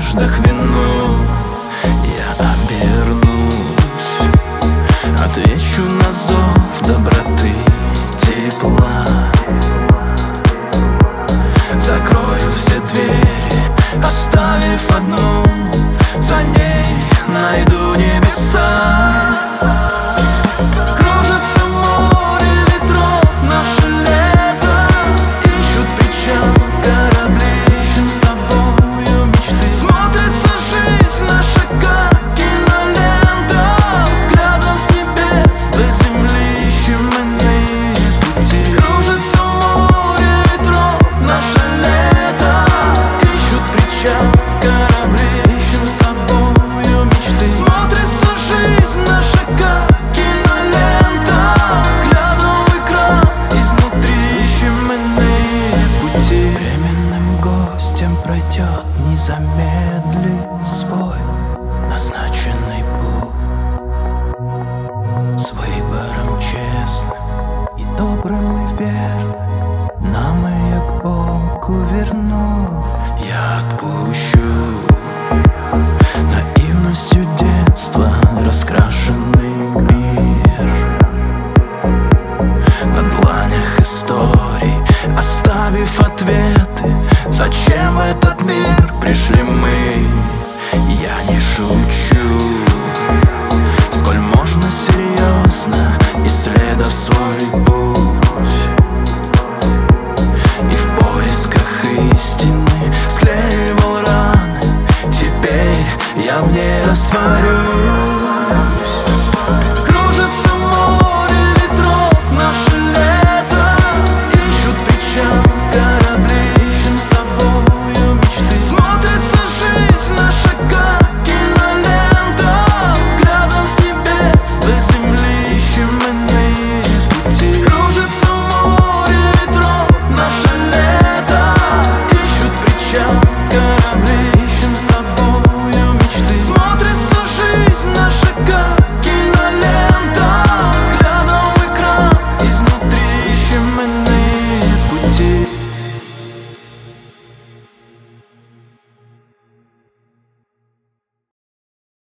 надеждах вину я обернусь, отвечу на зов доброты, тепла. Закрою все двери, оставив одну, за ней найду небеса. Кружится море ветров, наше лето, ищут причал корабли, ищем с тобою мечты. Смотрится жизнь наша как кинолента, взглядом с небес до земли ищем иные пути. Кружится море ветров, наше лето, ищут причал корабли, ищем с тобою мечты. Смотрится жизнь наша как кинолента, взглядом в экран изнутри ищем иные пути. Временным гостем пройдет, не замедлит свой назначенный путь, с выбором честным и добрым и верным, нам и к Богу верну. Я отпущу